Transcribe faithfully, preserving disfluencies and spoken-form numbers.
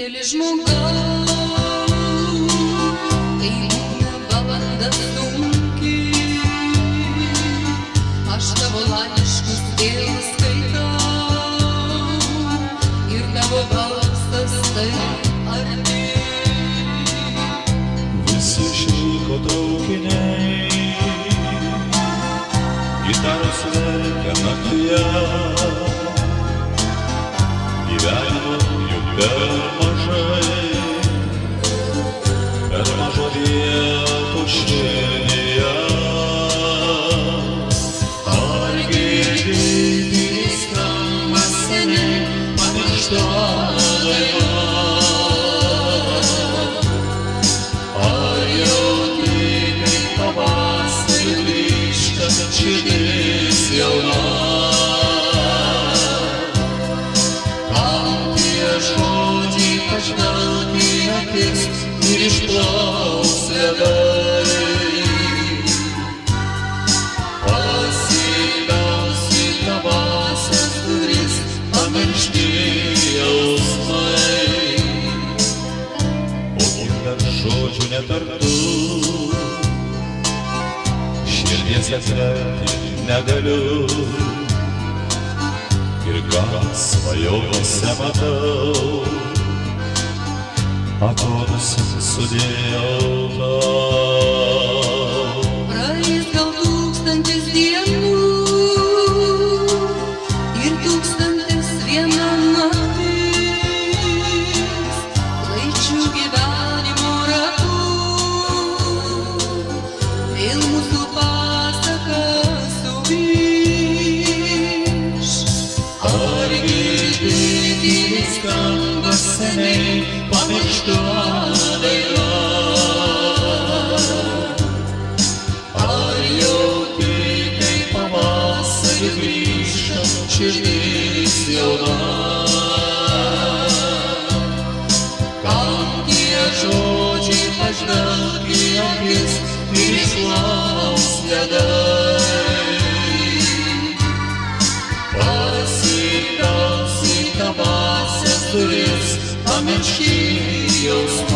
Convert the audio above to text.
Keli žmogau, kai liūdna valanda sunki, aš tavo laiškus vėl skaitau ir tavo balsas tai arti. Visi išvyko traukiniai, gitaros verkia naktyje, gyvenimo juk per mažai, per mažo vietų širdyje. Ar girdėti skamba seniai pamiršta daina? Ar jauti, kaip pavasarį grįžta širdis jauna? Žodžiai pažvelk į akis ir išplauks ledai. Pasibelsi tavąsias duris, pamiršti jausmai. O tik dar žodžių netartų, širdies atverti negaliu. Ir gal svajonėse matau, atrodusi sudėjau tau. Praeis gal tūkstantis dienų ir tūkstantis viena naktis, laičių gyvenimo ratų, vėl mūsų pasaka sugrįš. Ar girdėti skamba seniai pamiršta daina? Ar jauti, kaip pavasarį grįžta širdis jauna? Kam tie žodžiai pažvelk į akis ir išlauks ledai? Pasibelsi tavąsias duris, pamiršti jausmai.